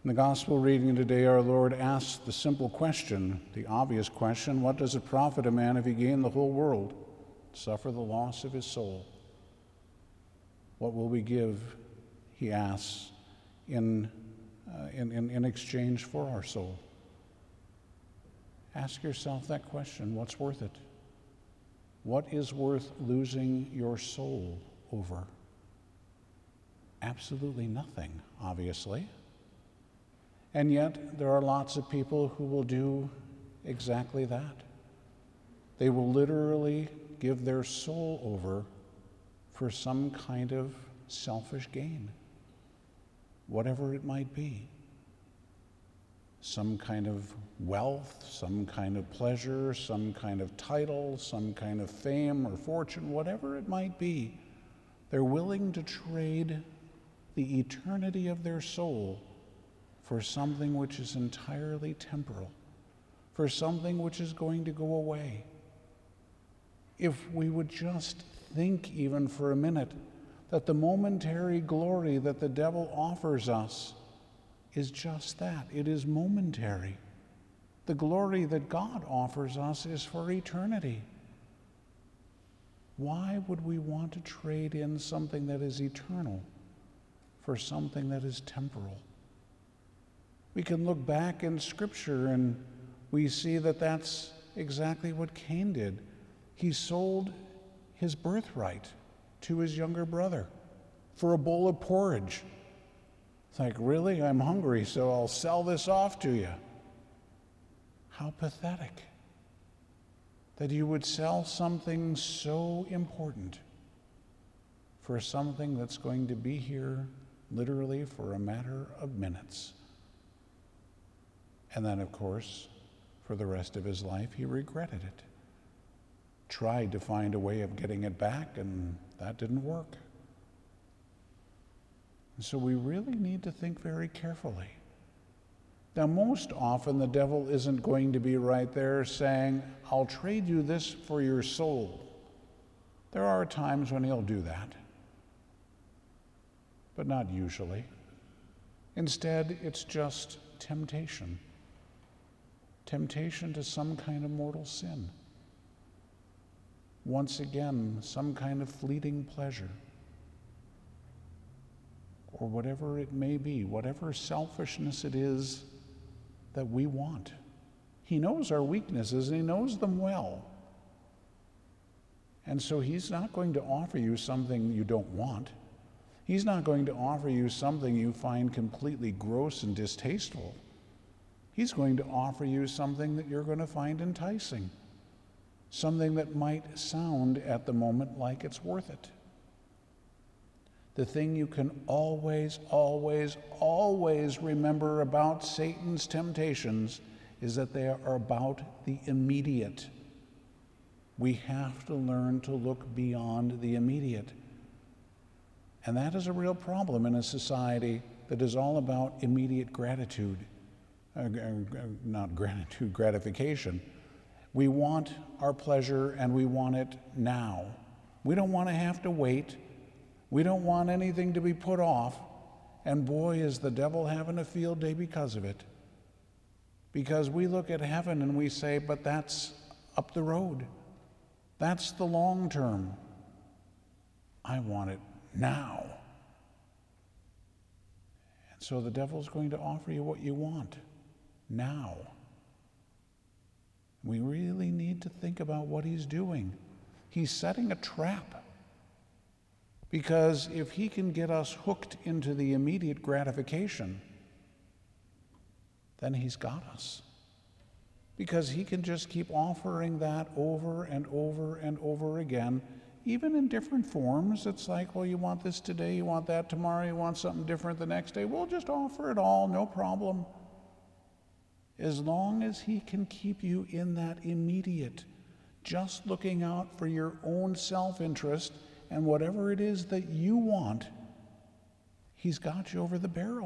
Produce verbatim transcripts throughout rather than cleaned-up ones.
In the gospel reading today, our Lord asks the simple question, the obvious question, what does it profit a man if he gain the whole world, suffer the loss of his soul? What will we give, he asks, in, uh, in, in, in exchange for our soul? Ask yourself that question, what's worth it? What is worth losing your soul over? Absolutely nothing, obviously. And yet, there are lots of people who will do exactly that. They will literally give their soul over for some kind of selfish gain, whatever it might be. Some kind of wealth, some kind of pleasure, some kind of title, some kind of fame or fortune, whatever it might be. They're willing to trade the eternity of their soul for something which is entirely temporal, for something which is going to go away. If we would just think even for a minute that the momentary glory that the devil offers us is just that. It is momentary. The glory that God offers us is for eternity. Why would we want to trade in something that is eternal for something that is temporal? We can look back in Scripture and we see that that's exactly what Cain did. He sold his birthright to his younger brother for a bowl of porridge. It's like, really? I'm hungry, so I'll sell this off to you. How pathetic that you would sell something so important for something that's going to be here literally for a matter of minutes. And then, of course, for the rest of his life, he regretted it. Tried to find a way of getting it back, and that didn't work. And so we really need to think very carefully. Now, most often, the devil isn't going to be right there saying, I'll trade you this for your soul. There are times when he'll do that, but not usually. Instead, it's just temptation. Temptation to some kind of mortal sin. Once again, some kind of fleeting pleasure. Or whatever it may be, whatever selfishness it is that we want. He knows our weaknesses and he knows them well. And so he's not going to offer you something you don't want. He's not going to offer you something you find completely gross and distasteful. He's going to offer you something that you're going to find enticing, something that might sound at the moment like it's worth it. The thing you can always, always, always remember about Satan's temptations is that they are about the immediate. We have to learn to look beyond the immediate. And that is a real problem in a society that is all about immediate gratitude. Uh, not gratitude, gratification. We want our pleasure and we want it now. We don't want to have to wait. We don't want anything to be put off. And boy, is the devil having a field day because of it. Because we look at heaven and we say, but that's up the road. That's the long term. I want it now. And so the devil's going to offer you what you want now. We really need to think about what he's doing. He's setting a trap. Because if he can get us hooked into the immediate gratification, then he's got us. Because he can just keep offering that over and over and over again, even in different forms. It's like, well, you want this today, you want that tomorrow, you want something different the next day. We'll just offer it all, no problem. As long as he can keep you in that immediate, just looking out for your own self-interest and whatever it is that you want, he's got you over the barrel.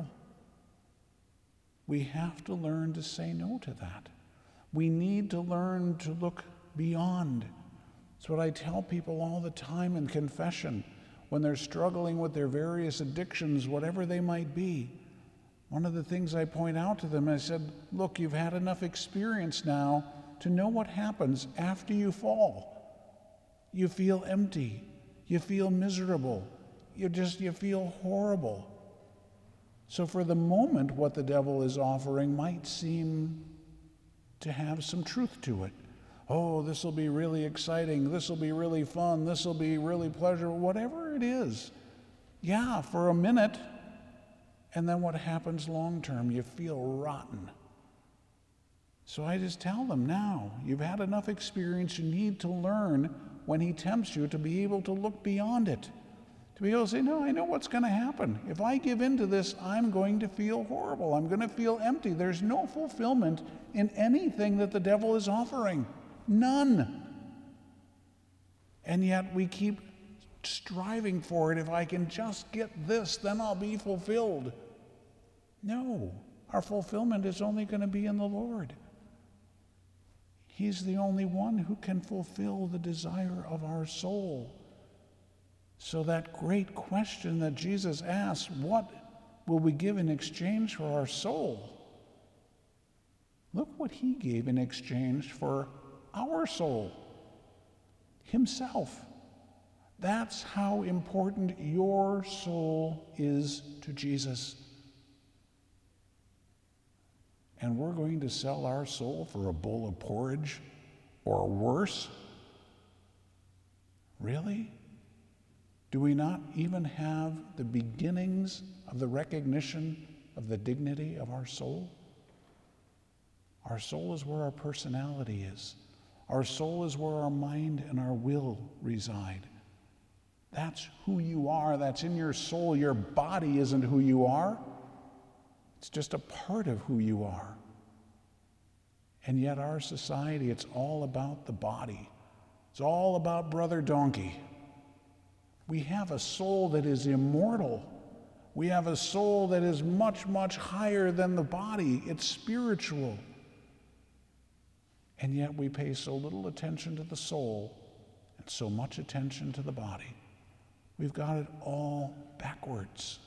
We have to learn to say no to that. We need to learn to look beyond. It's what I tell people all the time in confession when they're struggling with their various addictions, whatever they might be. One of the things I point out to them, I said, look, you've had enough experience now to know what happens after you fall. You feel empty. You feel miserable. You just, you feel horrible. So for the moment, what the devil is offering might seem to have some truth to it. Oh, this will be really exciting. This will be really fun. This will be really pleasurable. Whatever it is. Yeah, for a minute. And then what happens long term? You feel rotten. So I just tell them now, you've had enough experience. You need to learn when he tempts you to be able to look beyond it. To be able to say, no, I know what's going to happen. If I give in to this, I'm going to feel horrible. I'm going to feel empty. There's no fulfillment in anything that the devil is offering. None. And yet we keep striving for it. If I can just get this, then I'll be fulfilled. No, our fulfillment is only going to be in the Lord. He's the only one who can fulfill the desire of our soul. So that great question that Jesus asked, what will we give in exchange for our soul? Look what he gave in exchange for our soul. Himself. That's how important your soul is to Jesus. And we're going to sell our soul for a bowl of porridge or worse? Really? Do we not even have the beginnings of the recognition of the dignity of our soul? Our soul is where our personality is. Our soul is where our mind and our will reside. That's who you are. That's in your soul. Your body isn't who you are. It's just a part of who you are. And yet our society, it's all about the body. It's all about brother donkey. We have a soul that is immortal. We have a soul that is much, much higher than the body. It's spiritual. And yet we pay so little attention to the soul and so much attention to the body. We've got it all backwards.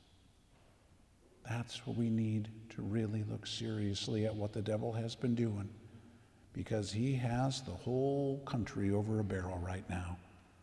That's what we need to really look seriously at what the devil has been doing, because he has the whole country over a barrel right now,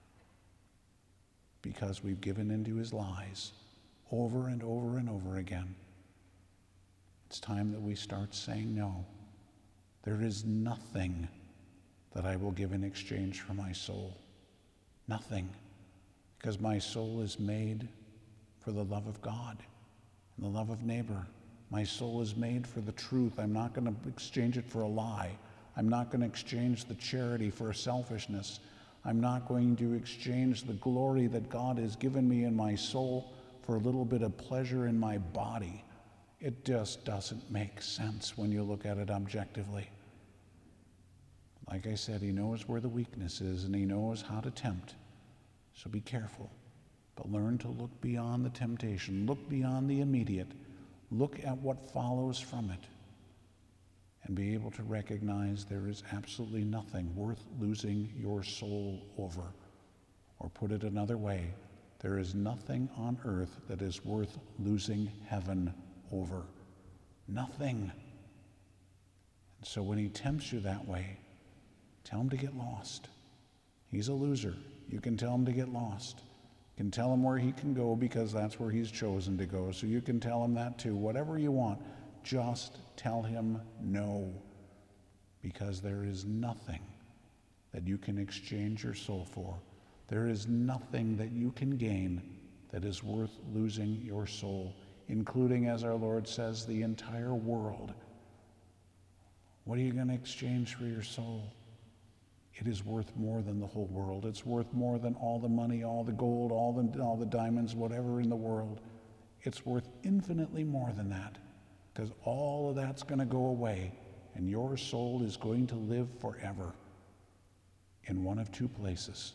because we've given into his lies over and over and over again. It's time that we start saying no. There is nothing that I will give in exchange for my soul. Nothing. Because my soul is made for the love of God and the love of neighbor. My soul is made for the truth. I'm not going to exchange it for a lie. I'm not going to exchange the charity for a selfishness. I'm not going to exchange the glory that God has given me in my soul for a little bit of pleasure in my body. It just doesn't make sense when you look at it objectively. Like I said, he knows where the weakness is, and he knows how to tempt. So be careful, but learn to look beyond the temptation. Look beyond the immediate. Look at what follows from it, and be able to recognize there is absolutely nothing worth losing your soul over. Or put it another way, there is nothing on earth that is worth losing heaven over. Nothing. And so when he tempts you that way, tell him to get lost. He's a loser. You can tell him to get lost. You can tell him where he can go, because that's where he's chosen to go. So you can tell him that too. Whatever you want, just tell him no. Because there is nothing that you can exchange your soul for. There is nothing that you can gain that is worth losing your soul, including, as our Lord says, the entire world. What are you going to exchange for your soul? It is worth more than the whole world. It's worth more than all the money, all the gold, all the, all the diamonds, whatever in the world. It's worth infinitely more than that, because all of that's going to go away, and your soul is going to live forever in one of two places.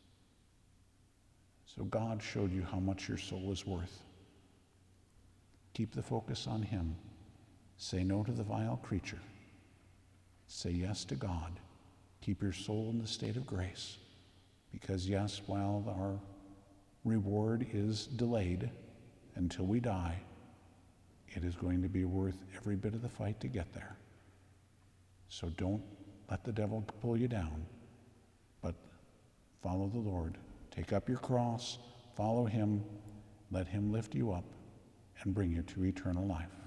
So God showed you how much your soul is worth. Keep the focus on him. Say no to the vile creature. Say yes to God. Keep your soul in the state of grace, because yes, while our reward is delayed until we die, it is going to be worth every bit of the fight to get there. So don't let the devil pull you down, but follow the Lord. Take up your cross, follow him, let him lift you up and bring you to eternal life.